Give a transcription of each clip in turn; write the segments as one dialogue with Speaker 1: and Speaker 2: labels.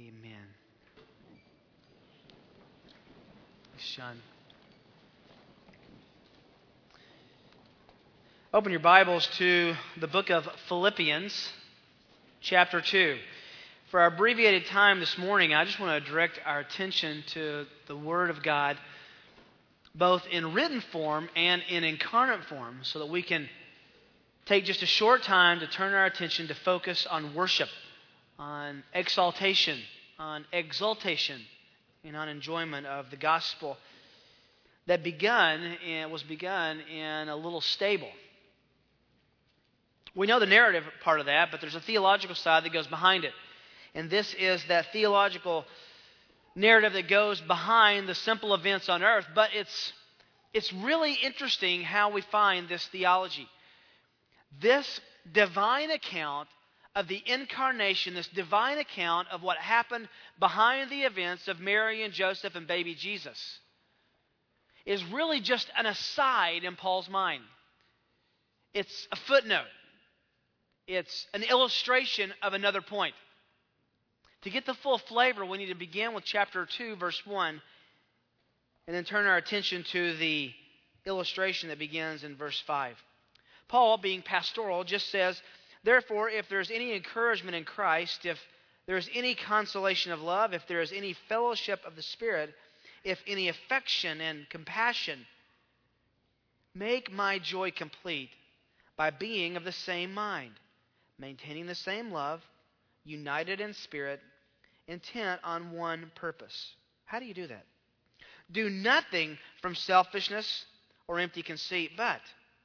Speaker 1: Amen. Sean. Open your Bibles to the book of Philippians, chapter 2. For our abbreviated time this morning, I just want to direct our attention to the Word of God, both in written form and in incarnate form, so that we can take just a short time to turn our attention to focus on worship, on exaltation, on exaltation, and on enjoyment of the gospel that was begun in a little stable. We know the narrative part of that, but there's a theological side that goes behind it. And this is that theological narrative that goes behind the simple events on earth. But it's really interesting how we find this theology. This divine account of the incarnation, this divine account of what happened behind the events of Mary and Joseph and baby Jesus, is really just an aside in Paul's mind. It's a footnote. It's an illustration of another point. To get the full flavor, we need to begin with chapter 2, verse 1, and then turn our attention to the illustration that begins in verse 5. Paul, being pastoral, just says, "Therefore, if there is any encouragement in Christ, if there is any consolation of love, if there is any fellowship of the Spirit, if any affection and compassion, make my joy complete by being of the same mind, maintaining the same love, united in spirit, intent on one purpose." How do you do that? "Do nothing from selfishness or empty conceit, but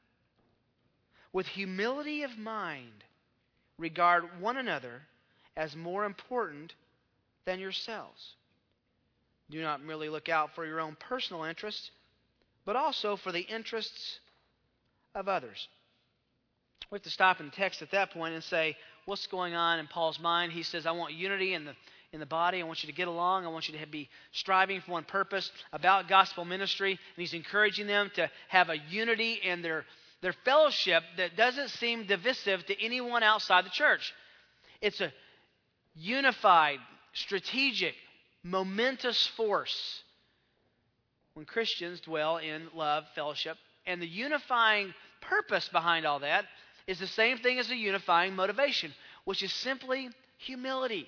Speaker 1: with humility of mind, regard one another as more important than yourselves. Do not merely look out for your own personal interests, but also for the interests of others." We have to stop in the text at that point and say, what's going on in Paul's mind? He says, I want unity in the body. I want you to get along. I want you to be striving for one purpose about gospel ministry. And he's encouraging them to have a unity in their fellowship that doesn't seem divisive to anyone outside the church. It's a unified, strategic, momentous force when Christians dwell in love, fellowship. And the unifying purpose behind all that is the same thing as the unifying motivation, which is simply humility.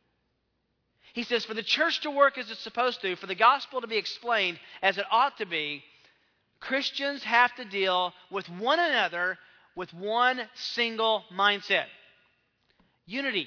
Speaker 1: He says, for the church to work as it's supposed to, for the gospel to be explained as it ought to be, Christians have to deal with one another with one single mindset. Unity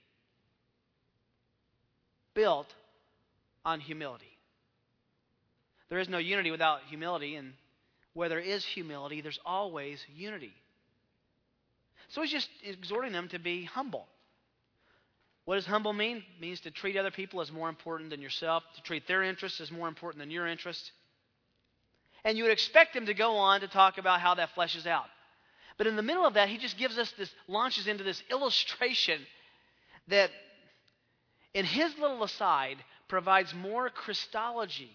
Speaker 1: built on humility. There is no unity without humility, and where there is humility, there's always unity. So he's just exhorting them to be humble. What does humble mean? It means to treat other people as more important than yourself, to treat their interests as more important than your interests. And you would expect him to go on to talk about how that fleshes out. But in the middle of that, he just gives us launches into this illustration that, in his little aside, provides more Christology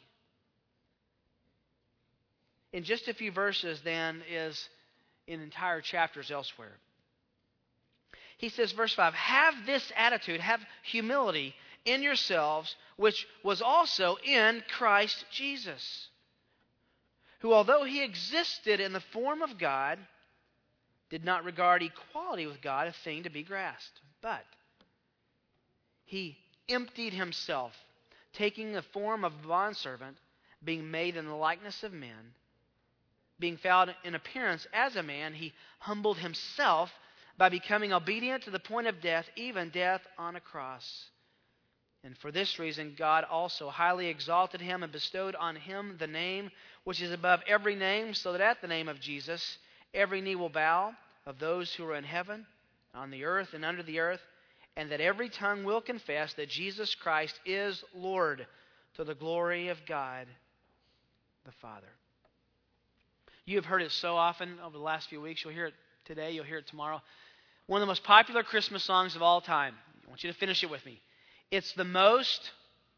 Speaker 1: in just a few verses than is in entire chapters elsewhere. He says, verse 5, "Have this attitude, have humility in yourselves, which was also in Christ Jesus, who, although he existed in the form of God, did not regard equality with God a thing to be grasped, but he emptied himself, taking the form of a bondservant, being made in the likeness of men. Being found in appearance as a man, he humbled himself by becoming obedient to the point of death, even death on a cross. And for this reason, God also highly exalted him and bestowed on him the name which is above every name, so that at the name of Jesus, every knee will bow, of those who are in heaven, on the earth, and under the earth, and that every tongue will confess that Jesus Christ is Lord, to the glory of God the Father." You have heard it so often over the last few weeks. You'll hear it today. You'll hear it tomorrow. One of the most popular Christmas songs of all time. I want you to finish it with me. It's the most...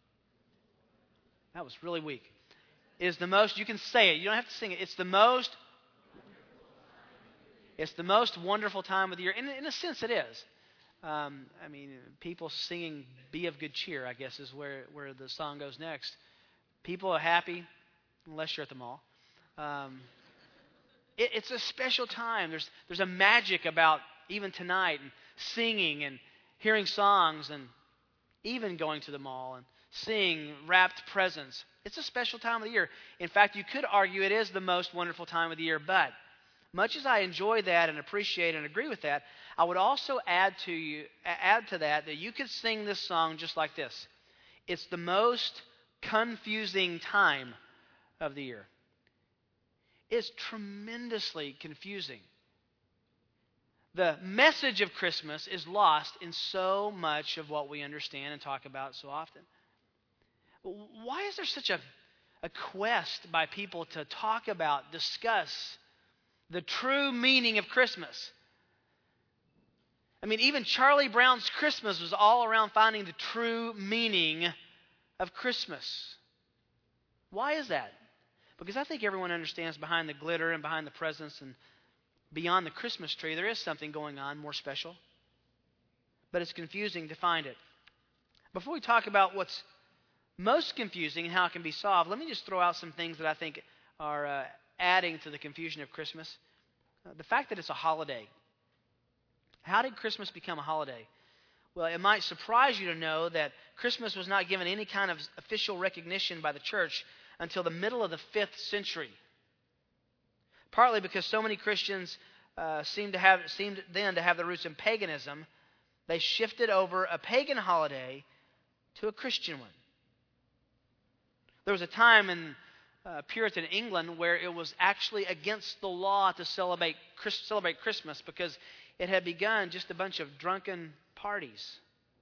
Speaker 1: That was really weak. It is the most... You can say it. You don't have to sing it. It's the most wonderful time of the year. In a sense, it is. People singing "Be of Good Cheer," I guess, is where the song goes next. People are happy, unless you're at the mall. It's a special time. There's a magic about even tonight and singing and hearing songs and even going to the mall and seeing wrapped presents. It's a special time of the year. In fact, you could argue it is the most wonderful time of the year. But much as I enjoy that and appreciate and agree with that, I would also add to that you could sing this song just like this. It's the most confusing time of the year. It's tremendously confusing. The message of Christmas is lost in so much of what we understand and talk about so often. Why is there such a quest by people to talk about, discuss the true meaning of Christmas? Even Charlie Brown's Christmas was all around finding the true meaning of Christmas. Why is that? Because I think everyone understands behind the glitter and behind the presents and beyond the Christmas tree, there is something going on more special. But it's confusing to find it. Before we talk about what's most confusing and how it can be solved, let me just throw out some things that I think are adding to the confusion of Christmas. The fact that it's a holiday. How did Christmas become a holiday? Well, it might surprise you to know that Christmas was not given any kind of official recognition by the church until the middle of the 5th century. Partly because so many Christians seemed then to have their roots in paganism, they shifted over a pagan holiday to a Christian one. There was a time in Puritan England where it was actually against the law to celebrate Christmas because it had begun just a bunch of drunken parties.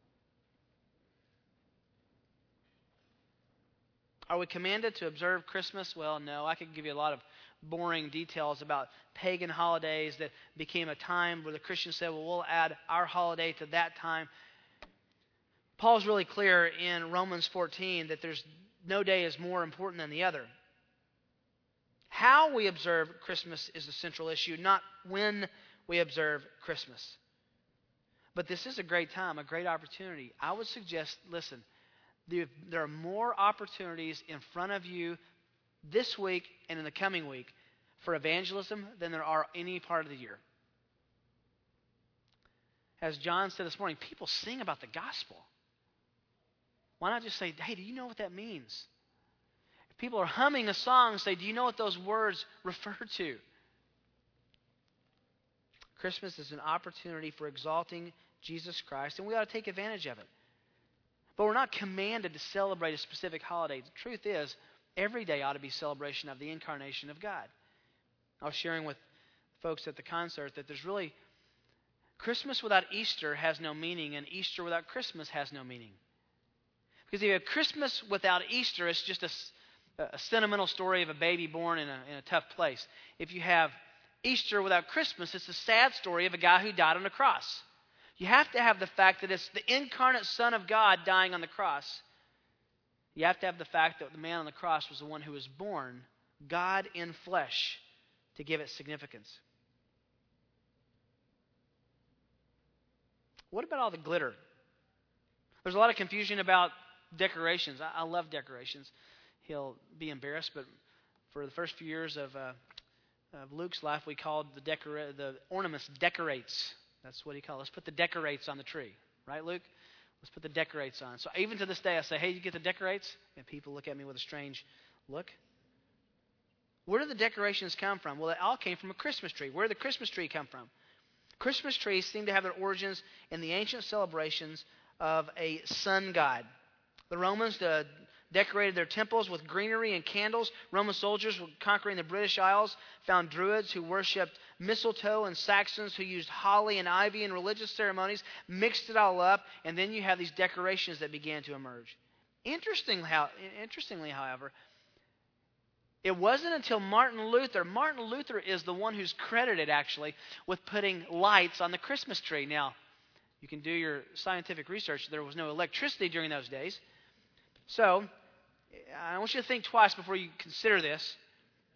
Speaker 1: Are we commanded to observe Christmas? Well, no. I could give you a lot of boring details about pagan holidays that became a time where the Christians said, well, we'll add our holiday to that time. Paul's really clear in Romans 14 that there's no day is more important than the other. How we observe Christmas is the central issue, not when we observe Christmas. But this is a great time, a great opportunity. I would suggest, listen, there are more opportunities in front of you this week and in the coming week for evangelism than there are any part of the year. As John said this morning, people sing about the gospel. Why not just say, hey, do you know what that means? If people are humming a song, say, do you know what those words refer to? Christmas is an opportunity for exalting Jesus Christ, and we ought to take advantage of it. But we're not commanded to celebrate a specific holiday. The truth is, every day ought to be celebration of the incarnation of God. I was sharing with folks at the concert that there's really, Christmas without Easter has no meaning, and Easter without Christmas has no meaning. Because if you have Christmas without Easter, it's just a sentimental story of a baby born in a tough place. If you have Easter without Christmas, it's a sad story of a guy who died on a cross. You have to have the fact that it's the incarnate Son of God dying on the cross. You have to have the fact that the man on the cross was the one who was born, God in flesh, to give it significance. What about all the glitter? There's a lot of confusion about decorations. I love decorations. He'll be embarrassed, but for the first few years of Luke's life, we called the ornaments decorates. That's what he called. Let's put the decorates on the tree. Right, Luke? Let's put the decorates on. So even to this day, I say, hey, you get the decorates? And people look at me with a strange look. Where did the decorations come from? Well, it all came from a Christmas tree. Where did the Christmas tree come from? Christmas trees seem to have their origins in the ancient celebrations of a sun god. The Romans decorated their temples with greenery and candles. Roman soldiers conquering the British Isles found Druids who worshipped mistletoe and Saxons who used holly and ivy in religious ceremonies, mixed it all up, and then you have these decorations that began to emerge. Interestingly, however, it wasn't until Martin Luther is the one who's credited, actually, with putting lights on the Christmas tree. Now, you can do your scientific research. There was no electricity during those days. So, I want you to think twice before you consider this.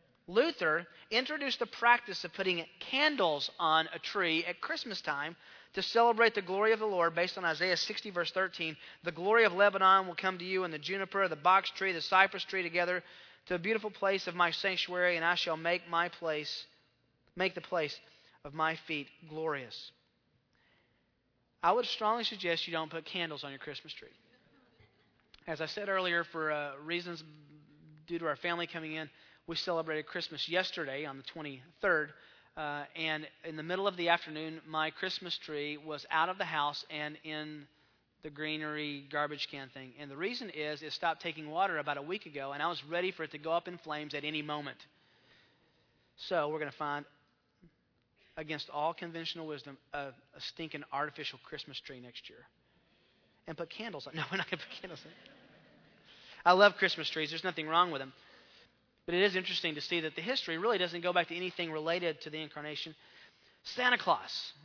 Speaker 1: Luther introduced the practice of putting candles on a tree at Christmas time to celebrate the glory of the Lord, based on Isaiah 60, verse 13, the glory of Lebanon will come to you, and the juniper, the box tree, the cypress tree together, to a beautiful place of my sanctuary, and I shall make the place of my feet glorious. I would strongly suggest you don't put candles on your Christmas tree. As I said earlier, for reasons due to our family coming in, we celebrated Christmas yesterday on the 23rd. And in the middle of the afternoon, my Christmas tree was out of the house and in the greenery garbage can thing. And the reason is it stopped taking water about a week ago, and I was ready for it to go up in flames at any moment. So we're going to find, against all conventional wisdom, a stinking artificial Christmas tree next year. And put candles on. No, we're not going to put candles on. I love Christmas trees. There's nothing wrong with them. But it is interesting to see that the history really doesn't go back to anything related to the incarnation. Santa Claus.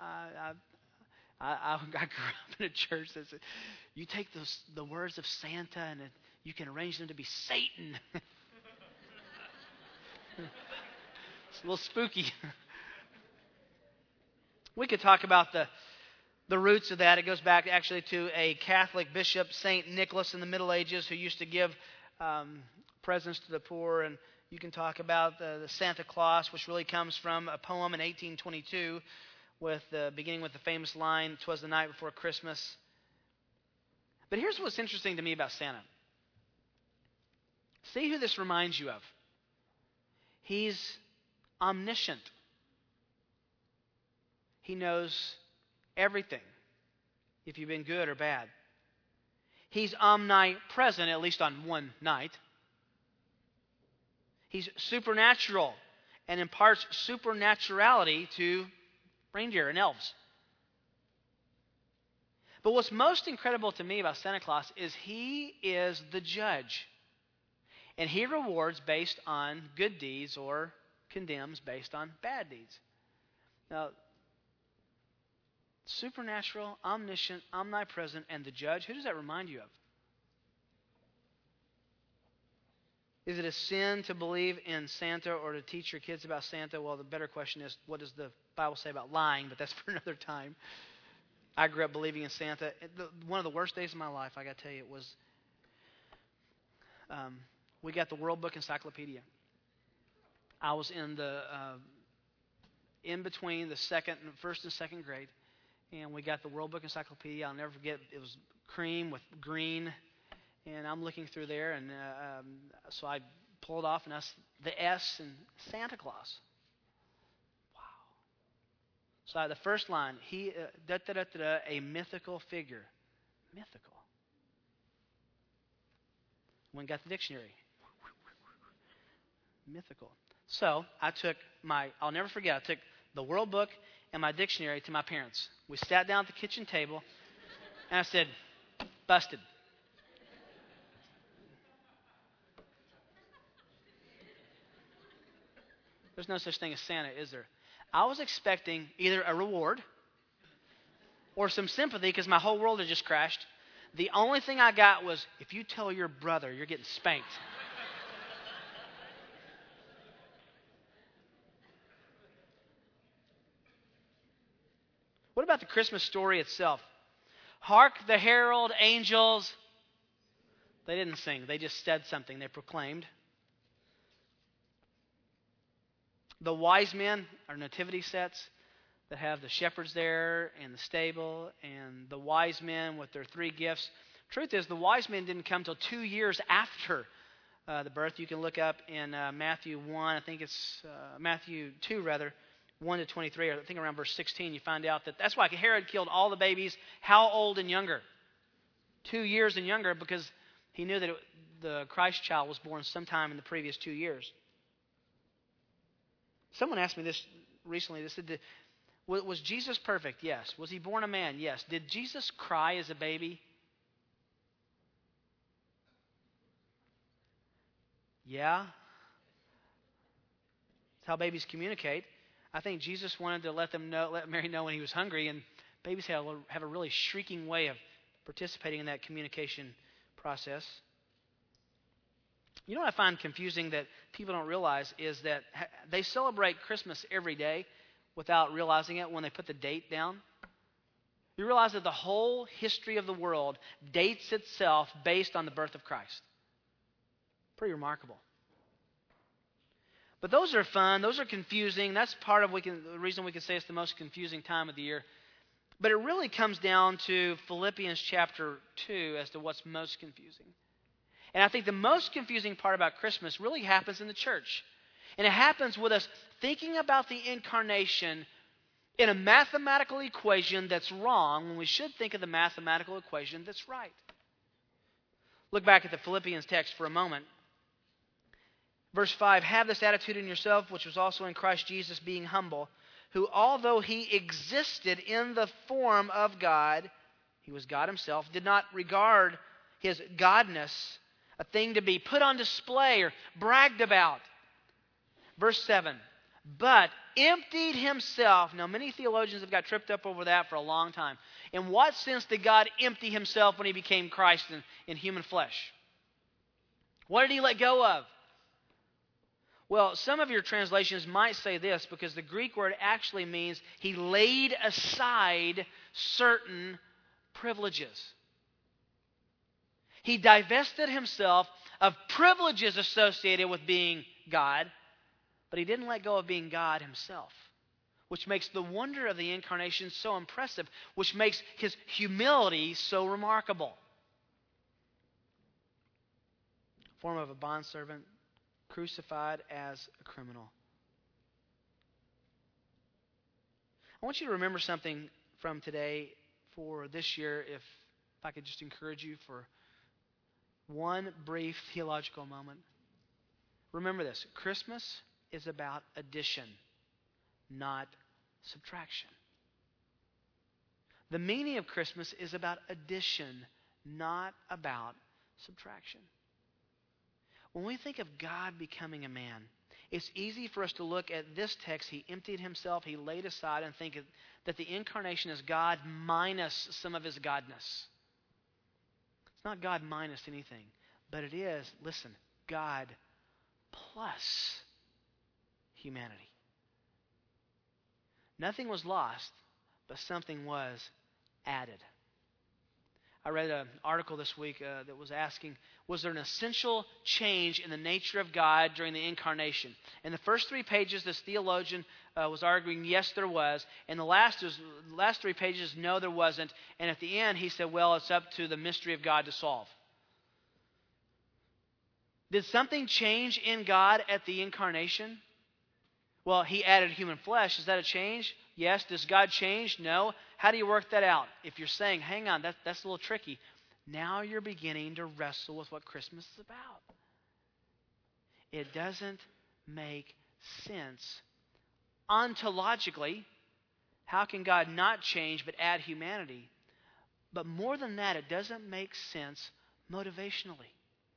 Speaker 1: I grew up in a church that said, you take the words of Santa and you can arrange them to be Satan. It's a little spooky. We could talk about the roots of that. It goes back actually to a Catholic bishop, St. Nicholas, in the Middle Ages, who used to give presents to the poor. And you can talk about the Santa Claus, which really comes from a poem in 1822, beginning with the famous line, "'Twas the night before Christmas." But here's what's interesting to me about Santa. See who this reminds you of. He's omniscient. He knows everything, if you've been good or bad. He's omnipresent, at least on one night. He's supernatural and imparts supernaturality to reindeer and elves. But what's most incredible to me about Santa Claus is he is the judge. And he rewards based on good deeds or condemns based on bad deeds. Now, supernatural, omniscient, omnipresent, and the judge, who does that remind you of? Is it a sin to believe in Santa or to teach your kids about Santa? Well, the better question is, what does the Bible say about lying? But that's for another time. I grew up believing in Santa. One of the worst days of my life, I got to tell you, it was we got the World Book Encyclopedia. I was in between the first and second grade, and we got the World Book Encyclopedia. I'll never forget. It was cream with green. And I'm looking through there, and so I pulled off the S in Santa Claus. Wow. So the first line, a mythical figure. Mythical. Went and got the dictionary. Mythical. So I'll never forget, I took the World Book and my dictionary to my parents. We sat down at the kitchen table, and I said, busted. There's no such thing as Santa, is there? I was expecting either a reward or some sympathy because my whole world had just crashed. The only thing I got was, if you tell your brother, you're getting spanked. What about the Christmas story itself? Hark the herald angels. They didn't sing. They just said something. They proclaimed. The wise men are nativity sets that have the shepherds there and the stable and the wise men with their 3 gifts. Truth is, the wise men didn't come till 2 years after the birth. You can look up in Matthew 1, I think it's Matthew 2 rather, 1 to 23, or I think around verse 16, you find out that's why Herod killed all the babies, how old and younger? 2 years and younger, because he knew that the Christ child was born sometime in the previous 2 years. Someone asked me this recently. They said, was Jesus perfect? Yes. Was he born a man? Yes. Did Jesus cry as a baby? Yeah. That's how babies communicate. I think Jesus wanted to let Mary know when he was hungry, and babies have a really shrieking way of participating in that communication process. You know what I find confusing that people don't realize is that they celebrate Christmas every day without realizing it when they put the date down. You realize that the whole history of the world dates itself based on the birth of Christ. Pretty remarkable. But those are fun. Those are confusing. That's part of the reason we can say it's the most confusing time of the year. But it really comes down to Philippians chapter 2 as to what's most confusing. And I think the most confusing part about Christmas really happens in the church. And it happens with us thinking about the incarnation in a mathematical equation that's wrong when we should think of the mathematical equation that's right. Look back at the Philippians text for a moment. Verse 5, have this attitude in yourself, which was also in Christ Jesus, being humble, who, although he existed in the form of God, he was God himself, did not regard his godness a thing to be put on display or bragged about. Verse 7, but emptied himself. Now, many theologians have got tripped up over that for a long time. In what sense did God empty himself when he became Christ in human flesh? What did he let go of? Well, some of your translations might say this because the Greek word actually means he laid aside certain privileges. He divested himself of privileges associated with being God, but he didn't let go of being God himself, which makes the wonder of the incarnation so impressive, which makes his humility so remarkable. Form of a bondservant, crucified as a criminal. I want you to remember something from today for this year, if I could just encourage you for one brief theological moment. Remember this, Christmas is about addition, not subtraction. The meaning of Christmas is about addition, not about subtraction. When we think of God becoming a man, it's easy for us to look at this text, he emptied himself, he laid aside, and think that the incarnation is God minus some of his godness. It's not God minus anything, but it is, listen, God plus humanity. Nothing was lost, but something was added. I read an article this week that was asking, was there an essential change in the nature of God during the incarnation? In the first 3 pages, this theologian was arguing, yes, there was. And the last 3 pages, no, there wasn't. And at the end, he said, well, it's up to the mystery of God to solve. Did something change in God at the incarnation? Well, he added human flesh. Is that a change? Yes. Does God change? No. How do you work that out? If you're saying, hang on, that's a little tricky. Now you're beginning to wrestle with what Christmas is about. It doesn't make sense. Ontologically, how can God not change but add humanity? But more than that, it doesn't make sense motivationally.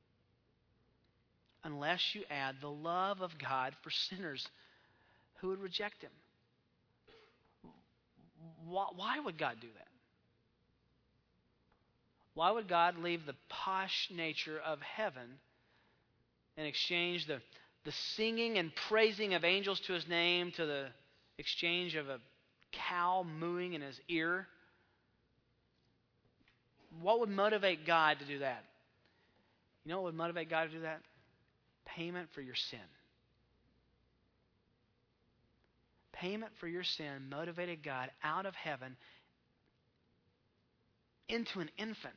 Speaker 1: Unless you add the love of God for sinners who would reject him. Why would God do that? Why would God leave the posh nature of heaven and exchange the singing and praising of angels to his name to the exchange of a cow mooing in his ear? What would motivate God to do that? You know what would motivate God to do that? Payment for your sin. Payment for your sin motivated God out of heaven into an infant.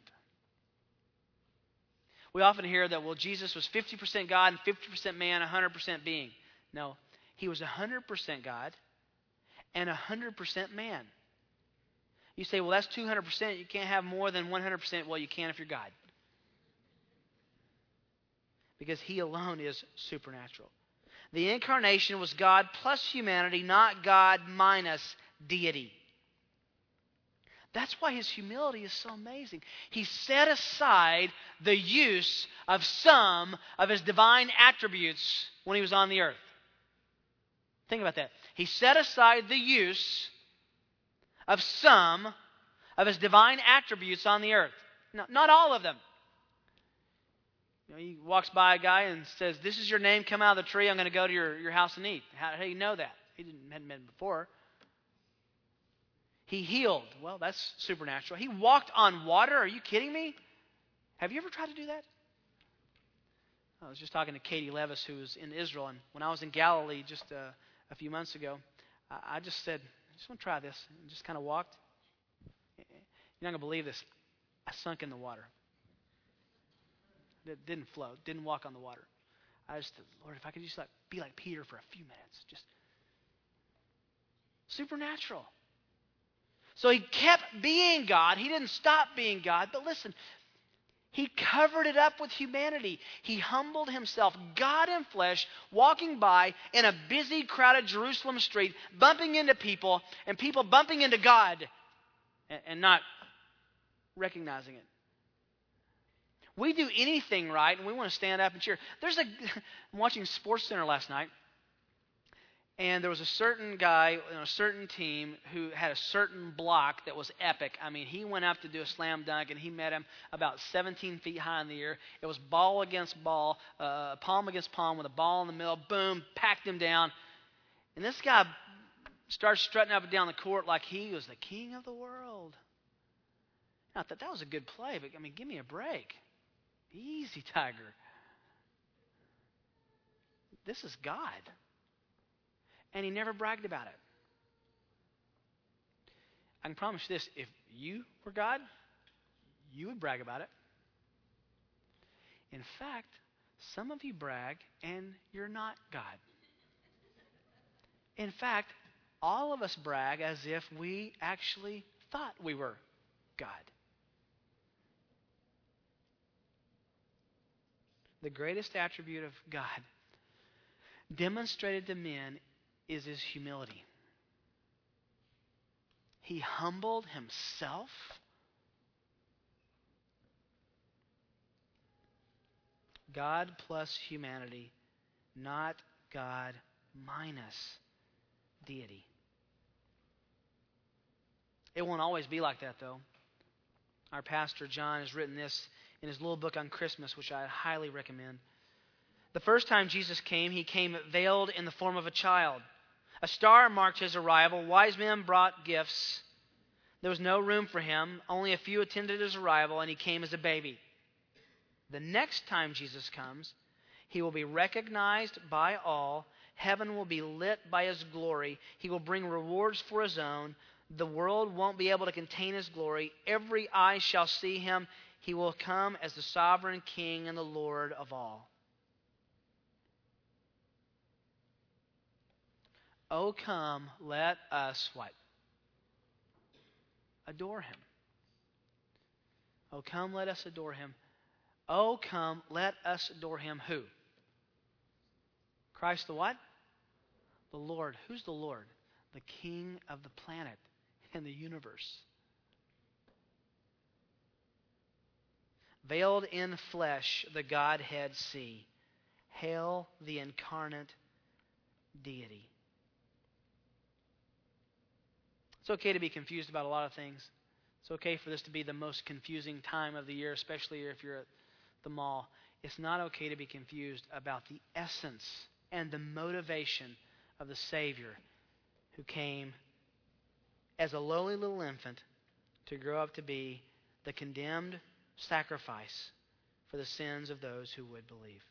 Speaker 1: We often hear that, well, Jesus was 50% God and 50% man, 100% being. No, he was 100% God and 100% man. You say, well, that's 200%. You can't have more than 100%. Well, you can if you're God. Because he alone is supernatural. The incarnation was God plus humanity, not God minus deity. That's why his humility is so amazing. He set aside the use of some of his divine attributes when he was on the earth. Think about that. He set aside the use of some of his divine attributes on the earth. No, not all of them. You know, he walks by a guy and says, this is your name, come out of the tree, I'm going to go to your house and eat. How do you know that? He hadn't met him before. He healed. Well, that's supernatural. He walked on water. Are you kidding me? Have you ever tried to do that? I was just talking to Katie Levis, who was in Israel, and when I was in Galilee just a few months ago, I just said, I just want to try this, and just kind of walked. You're not going to believe this. I sunk in the water. It didn't float, didn't walk on the water. I just said, Lord, if I could just be like Peter for a few minutes, just supernatural. So he kept being God. He didn't stop being God. But listen, he covered it up with humanity. He humbled himself, God in flesh, walking by in a busy, crowded Jerusalem street, bumping into people, and people bumping into God and not recognizing it. We do anything right, and we want to stand up and cheer. I'm watching SportsCenter last night, and there was a certain guy on a certain team who had a certain block that was epic. I mean, he went up to do a slam dunk, and he met him about 17 feet high in the air. It was ball against ball, palm against palm with a ball in the middle. Boom, packed him down. And this guy starts strutting up and down the court like he was the king of the world. I thought that was a good play, but, I mean, give me a break. Easy, Tiger. This is God. And he never bragged about it. I can promise you this, if you were God, you would brag about it. In fact, some of you brag and you're not God. In fact, all of us brag as if we actually thought we were God. The greatest attribute of God demonstrated to men is his humility. He humbled himself. God plus humanity, not God minus deity. It won't always be like that, though. Our pastor, John, has written this in his little book on Christmas, which I highly recommend. The first time Jesus came, he came veiled in the form of a child. A star marked his arrival. Wise men brought gifts. There was no room for him. Only a few attended his arrival, and he came as a baby. The next time Jesus comes, he will be recognized by all. Heaven will be lit by his glory. He will bring rewards for his own. The world won't be able to contain his glory. Every eye shall see him. He will come as the sovereign King and the Lord of all. Oh, come, let us what? Adore him. Oh, come, let us adore him. Oh, come, let us adore him. Who? Christ the what? The Lord. Who's the Lord? The King of the planet and the universe. Veiled in flesh, the Godhead see. Hail the incarnate deity. It's okay to be confused about a lot of things. It's okay for this to be the most confusing time of the year, especially if you're at the mall. It's not okay to be confused about the essence and the motivation of the Savior who came as a lowly little infant to grow up to be the condemned sacrifice for the sins of those who would believe.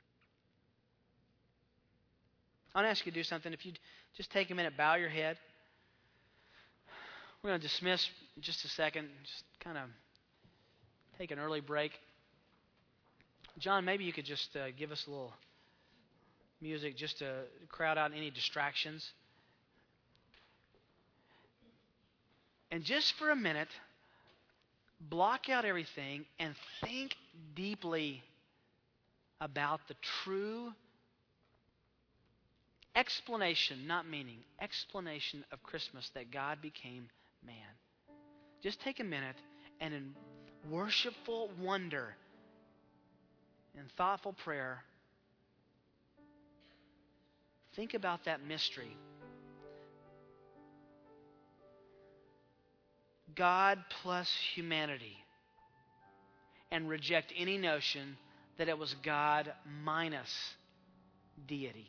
Speaker 1: I want to ask you to do something. If you just take a minute, bow your head. We're going to dismiss in just a second, just kind of take an early break. John, maybe you could just give us a little music just to crowd out any distractions. And just for a minute, block out everything and think deeply about the true explanation, not meaning, explanation of Christmas, that God became man. Just take a minute and in worshipful wonder and thoughtful prayer, think about that mystery. God plus humanity, and reject any notion that it was God minus deity.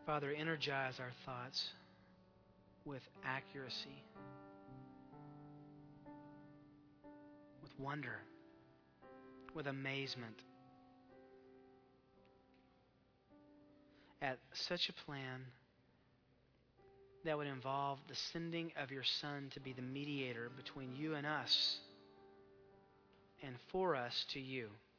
Speaker 1: Father, energize our thoughts with accuracy, with wonder, with amazement at such a plan that would involve the sending of your Son to be the mediator between you and us and for us to you.